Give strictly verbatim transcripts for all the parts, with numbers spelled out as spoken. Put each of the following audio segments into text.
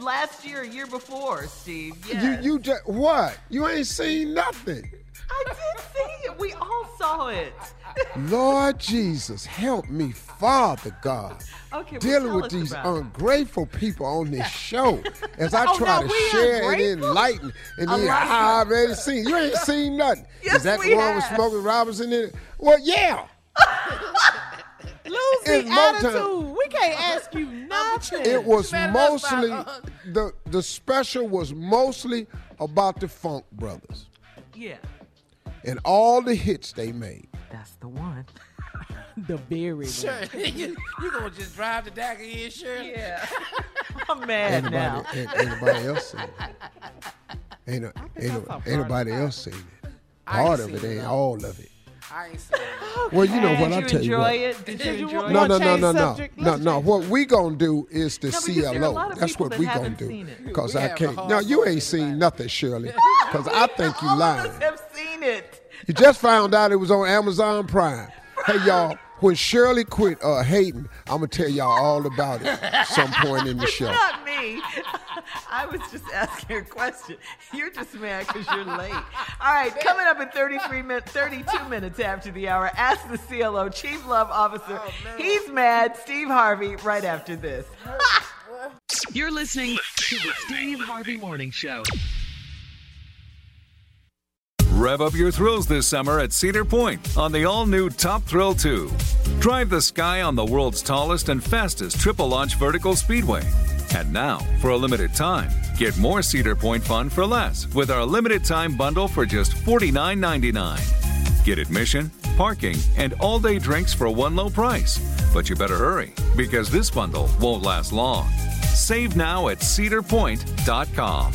last year, year before, Steve. Yes. You, you just, what? You ain't seen nothing. I did see it. We all saw it. Lord Jesus, help me, Father God. Okay, well, dealing tell with us these about it. ungrateful people on this show as I Oh, try no, to we share and ungrateful? enlighten. And I then like ah, it. I've already seen. You ain't seen nothing. Yes, Is that we the one with have. Smokey Robinson in it? Well, yeah. Lucy It's Motown. attitude. We can't ask you nothing. It was Man, that's mostly not, uh, the the special was mostly about the Funk Brothers Yeah, and all the hits they made. that's the one. the very Sure. you, you gonna just drive the dagger in, sure? Yeah. I'm mad Ain't now. nobody, ain't, ain't nobody else seen it. Ain't, no- ain't, no- saw part ain't of nobody it. else seen it. I ain't Part of it seen it, ain't no. all of it. I ain't seen it. Well, you know Did what? I'll you tell you enjoy what. it? Did you you enjoy want- No, it? no, no, change no, no, subject? no, Let's no. change What we gonna do is the No, because C there are a L O. lot of That's people what that we gonna haven't do. seen it. Because We I have a can't. hard Now you time ain't seen about it. nothing, Shirley. Because I think you All lying. of us have seen it. You just found out it was on Amazon Prime. Hey y'all, when Shirley quit uh, hating, I'm gonna tell y'all all about it at some point in the It's show. not me. I was just asking a question. You're just mad because you're late. All right, coming up in thirty-three minutes, thirty-two minutes after the hour, ask the C L O Chief Love Officer. He's mad. Steve Harvey. Right after this. You're listening to the Steve Harvey Morning Show. Rev up your thrills this summer at Cedar Point on the all-new Top Thrill two. Drive the sky on the world's tallest and fastest triple-launch vertical speedway. And now, for a limited time, get more Cedar Point fun for less with our limited-time bundle for just forty-nine ninety-nine. Get admission, parking, and all-day drinks for one low price. But you better hurry, because this bundle won't last long. Save now at cedar point dot com.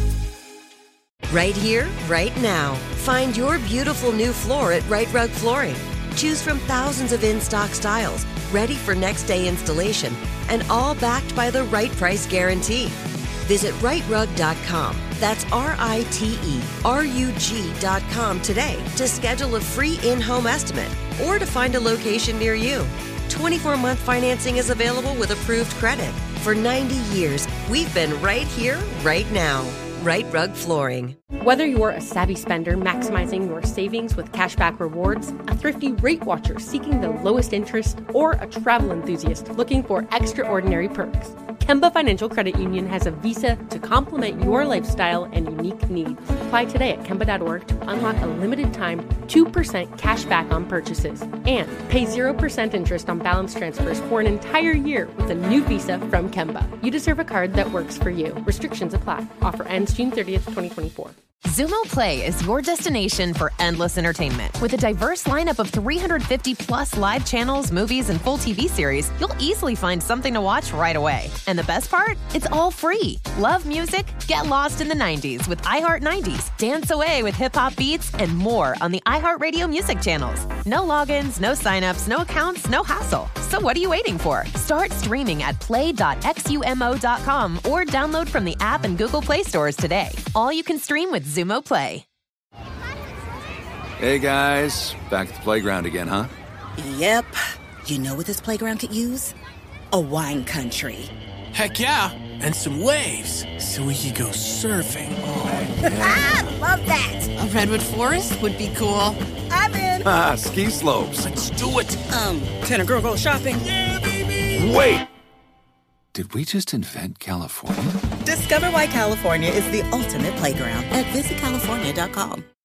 Right here, right now. Find your beautiful new floor at Right Rug Flooring. Choose from thousands of in-stock styles, ready for next day installation, and all backed by the right price guarantee. Visit right rug dot com. That's R I T E R U G dot com today to schedule a free in-home estimate or to find a location near you. twenty-four month financing is available with approved credit. For ninety years, we've been right here, right now. Right Rug Flooring. Whether you're a savvy spender maximizing your savings with cashback rewards, a thrifty rate watcher seeking the lowest interest, or a travel enthusiast looking for extraordinary perks, Kemba Financial Credit Union has a visa to complement your lifestyle and unique needs. Apply today at Kemba dot org to unlock a limited time two percent cash back on purchases and pay zero percent interest on balance transfers for an entire year with a new visa from Kemba. You deserve a card that works for you. Restrictions apply. Offer ends June thirtieth, twenty twenty-four. Xumo Play is your destination for endless entertainment. With a diverse lineup of three hundred fifty plus live channels, movies, and full T V series, you'll easily find something to watch right away. And the best part? It's all free. Love music? Get lost in the nineties with iHeart nineties. Dance away with hip-hop beats and more on the iHeartRadio music channels. No logins, no signups, no accounts, no hassle. So what are you waiting for? Start streaming at play dot xumo dot com or download from the app and Google Play stores today. All you can stream with Xumo Play. Hey guys, back at the playground again, huh? Yep. You know what this playground could use? A wine country. Heck yeah, and some waves so we could go surfing. Oh, Ah, love that. A redwood forest would be cool. I'm in. Ah, ski slopes. Let's do it. Um, can a girl go shopping? Yeah, baby. Wait! Did we just invent California? Discover why California is the ultimate playground at visit california dot com.